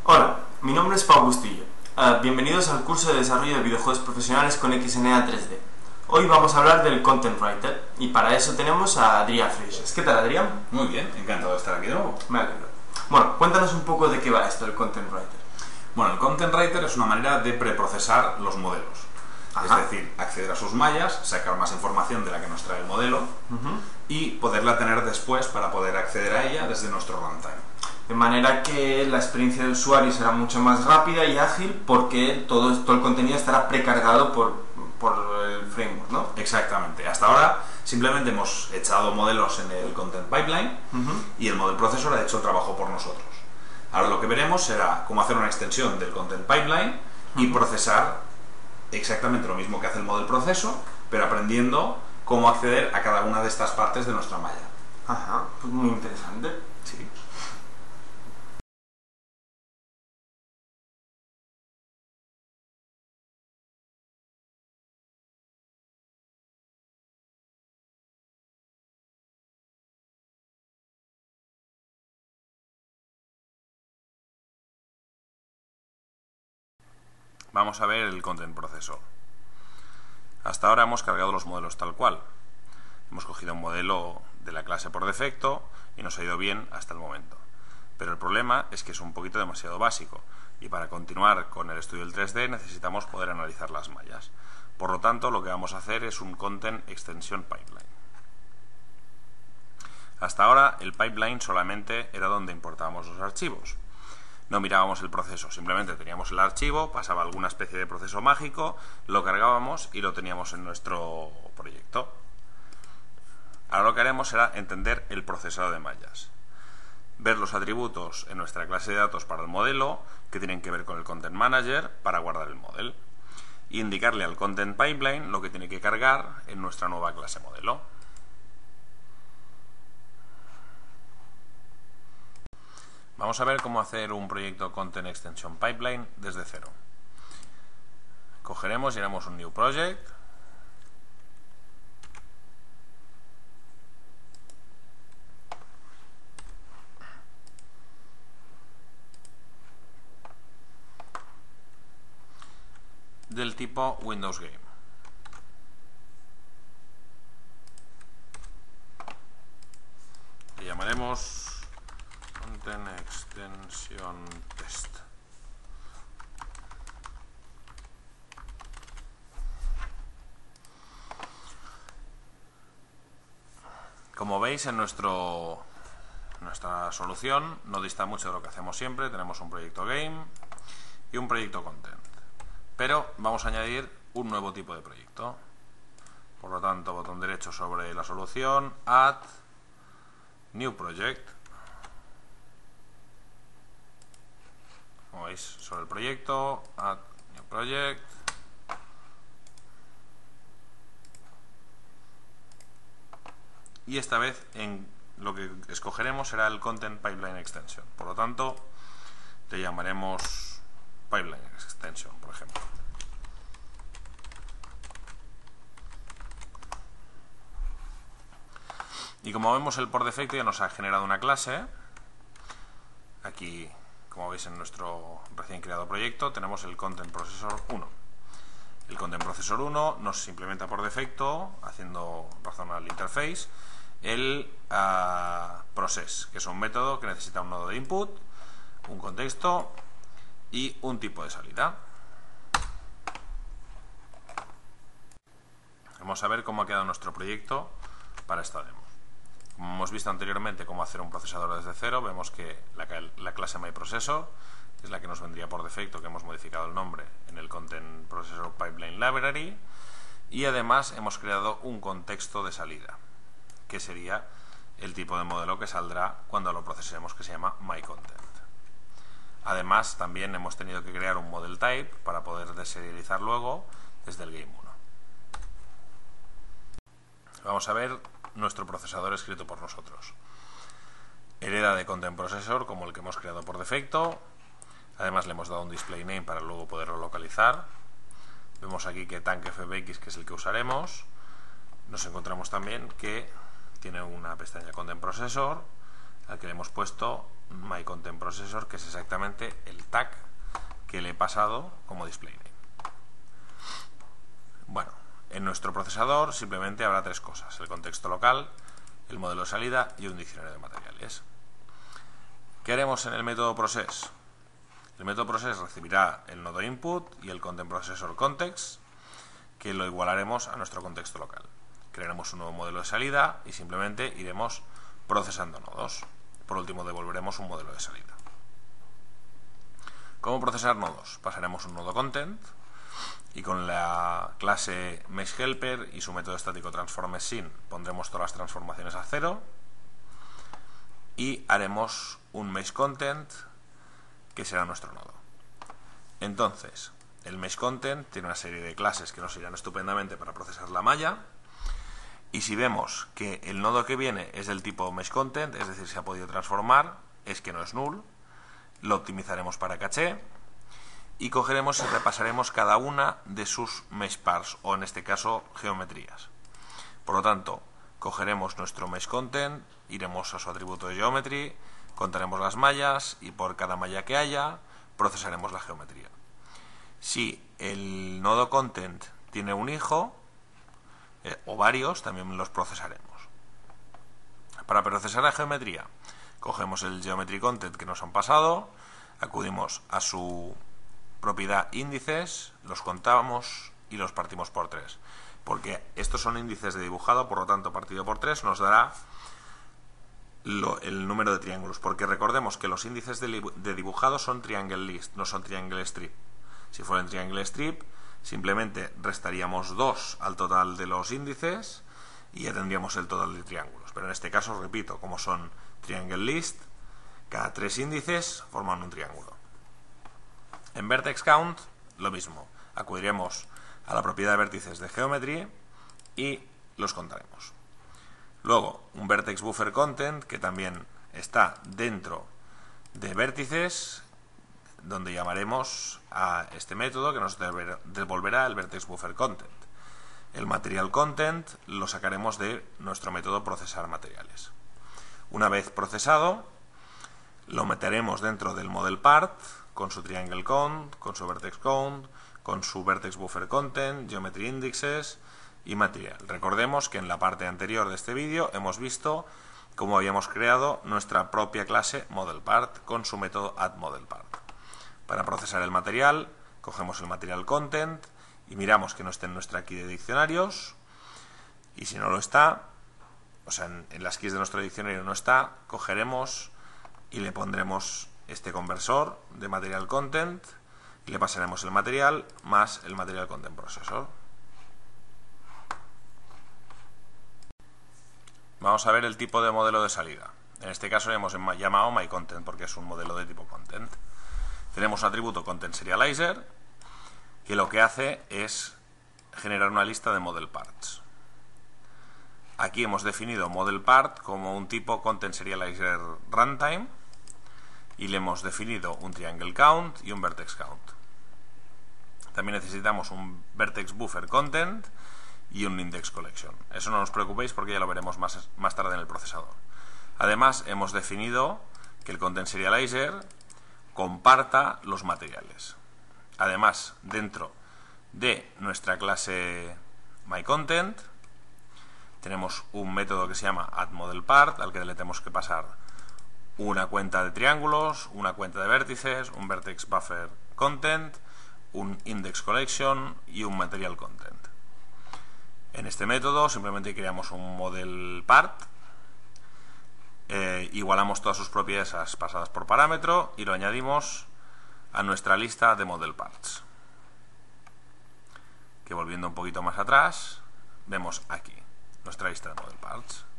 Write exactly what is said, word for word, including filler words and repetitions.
Hola, mi nombre es Pau Bustillo. Uh, bienvenidos al curso de desarrollo de videojuegos profesionales con X N A tres D. Hoy vamos a hablar del Content Writer y para eso tenemos a Adrián Freixas. ¿Qué tal, Adrián? Muy bien, encantado de estar aquí de nuevo. Me alegro. Bueno, cuéntanos un poco de qué va esto del Content Writer. Bueno, el Content Writer es una manera de preprocesar los modelos. Ajá. Es decir, acceder a sus mallas, sacar más información de la que nos trae el modelo uh-huh. y poderla tener después para poder acceder a ella desde nuestro runtime. De manera que la experiencia de usuario será mucho más rápida y ágil porque todo, todo el contenido estará precargado por, por el framework, ¿no? Exactamente. Hasta ahora simplemente hemos echado modelos en el Content Pipeline uh-huh. y el Model Processor ha hecho el trabajo por nosotros. Ahora lo que veremos será cómo hacer una extensión del Content Pipeline uh-huh. y procesar exactamente lo mismo que hace el Model Processor, pero aprendiendo cómo acceder a cada una de estas partes de nuestra malla. Ajá, pues muy interesante. Sí. Vamos a ver el Content Processor. Hasta ahora hemos cargado los modelos tal cual. Hemos cogido un modelo de la clase por defecto y nos ha ido bien hasta el momento. Pero el problema es que es un poquito demasiado básico y para continuar con el estudio del tres D necesitamos poder analizar las mallas. Por lo tanto, lo que vamos a hacer es un Content Extension Pipeline. Hasta ahora el pipeline solamente era donde importábamos los archivos. No mirábamos el proceso, simplemente teníamos el archivo, pasaba alguna especie de proceso mágico, lo cargábamos y lo teníamos en nuestro proyecto. Ahora lo que haremos será entender el procesado de mallas. Ver los atributos en nuestra clase de datos para el modelo, que tienen que ver con el Content Manager, para guardar el modelo. E indicarle al Content Pipeline lo que tiene que cargar en nuestra nueva clase modelo. Vamos a ver cómo hacer un proyecto Content Extension Pipeline desde cero. Cogeremos y haremos un New Project. Del tipo Windows Game. Le llamaremos Content Extension Test. Como veis, en nuestro, nuestra solución no dista mucho de lo que hacemos siempre. Tenemos un proyecto Game y un proyecto Content. Pero vamos a añadir un nuevo tipo de proyecto. Por lo tanto, botón derecho sobre la solución, Add, New Project. Como veis, sobre el proyecto, Add New Project. Y esta vez en lo que escogeremos será el Content Pipeline Extension. Por lo tanto, le llamaremos Pipeline Extension, por ejemplo. Y como vemos, el por defecto ya nos ha generado una clase. Aquí, como veis en nuestro recién creado proyecto, tenemos el Content Processor uno. El Content Processor uno nos implementa por defecto, haciendo razón al interface, el uh, process, que es un método que necesita un nodo de input, un contexto y un tipo de salida. Vamos a ver cómo ha quedado nuestro proyecto para esta demo. Como hemos visto anteriormente cómo hacer un procesador desde cero, vemos que la, la clase MyProcessor es la que nos vendría por defecto, que hemos modificado el nombre en el Content Processor Pipeline Library, y además hemos creado un contexto de salida, que sería el tipo de modelo que saldrá cuando lo procesemos, que se llama MyContent. Además, también hemos tenido que crear un model type para poder deserializar luego desde el Game uno. Vamos a ver nuestro procesador escrito por nosotros. Hereda de Content Processor como el que hemos creado por defecto. Además le hemos dado un display name para luego poderlo localizar. Vemos aquí que TankFBX, que es el que usaremos. Nos encontramos también que tiene una pestaña Content Processor al que le hemos puesto myContentProcessor, que es exactamente el tag que le he pasado como display name. Bueno, en nuestro procesador simplemente habrá tres cosas: el contexto local, el modelo de salida y un diccionario de materiales. ¿Qué haremos en el método process? El método process recibirá el nodo input y el ContentProcessor context, que lo igualaremos a nuestro contexto local. Crearemos un nuevo modelo de salida y simplemente iremos procesando nodos. Por último, devolveremos un modelo de salida. ¿Cómo procesar nodos? Pasaremos un nodo content y con la clase MeshHelper y su método estático transformSyn pondremos todas las transformaciones a cero y haremos un meshContent que será nuestro nodo. Entonces, el meshContent tiene una serie de clases que nos irán estupendamente para procesar la malla, y si vemos que el nodo que viene es del tipo meshContent, es decir, se ha podido transformar, es que no es null, lo optimizaremos para caché y cogeremos y repasaremos cada una de sus meshPars, o en este caso geometrías. Por lo tanto, cogeremos nuestro meshContent, iremos a su atributo de geometry, contaremos las mallas y por cada malla que haya procesaremos la geometría. Si el nodo content tiene un hijo eh, o varios, también los procesaremos. Para procesar la geometría, cogemos el geometry content que nos han pasado, acudimos a su propiedad índices, los contamos y los partimos por tres, porque estos son índices de dibujado, por lo tanto partido por tres nos dará lo, el número de triángulos, porque recordemos que los índices de, de dibujado son triangle list, no son triangle strip. Si fuera triangle strip, simplemente restaríamos dos al total de los índices y ya tendríamos el total de triángulos, pero en este caso, repito, como son triangle list, cada tres índices forman un triángulo. En vertex count, lo mismo, acudiremos a la propiedad de vértices de geometry y los contaremos. Luego, un vertex buffer content, que también está dentro de vértices, donde llamaremos a este método que nos devolverá el vertex buffer content. El material content lo sacaremos de nuestro método procesar materiales. Una vez procesado, lo meteremos dentro del model part con su triangle count, con su vertex count, con su vertex buffer content, geometry indexes y material. Recordemos que en la parte anterior de este vídeo hemos visto cómo habíamos creado nuestra propia clase modelPart con su método addModelPart. Para procesar el material, cogemos el material content y miramos que no esté en nuestra key de diccionarios, y si no lo está, o sea, en, en las keys de nuestro diccionario no está, cogeremos y le pondremos este conversor de material content y le pasaremos el material más el material content processor. Vamos a ver el tipo de modelo de salida. En este caso le hemos llamado myContent porque es un modelo de tipo content. Tenemos un atributo ContentSerializer que lo que hace es generar una lista de model parts. Aquí hemos definido model part como un tipo ContentSerializer runtime y le hemos definido un triangle count y un vertex count. También necesitamos un vertex buffer content y un index collection. Eso no os preocupéis porque ya lo veremos más, más tarde en el procesador. Además, hemos definido que el ContentSerializer comparta los materiales. Además, dentro de nuestra clase myContent tenemos un método que se llama addModelPart, al que le tenemos que pasar una cuenta de triángulos, una cuenta de vértices, un vertex buffer content, un index collection y un material content. En este método simplemente creamos un model part, eh, igualamos todas sus propiedades pasadas por parámetro y lo añadimos a nuestra lista de model parts, que volviendo un poquito más atrás vemos aquí nuestra lista de model parts.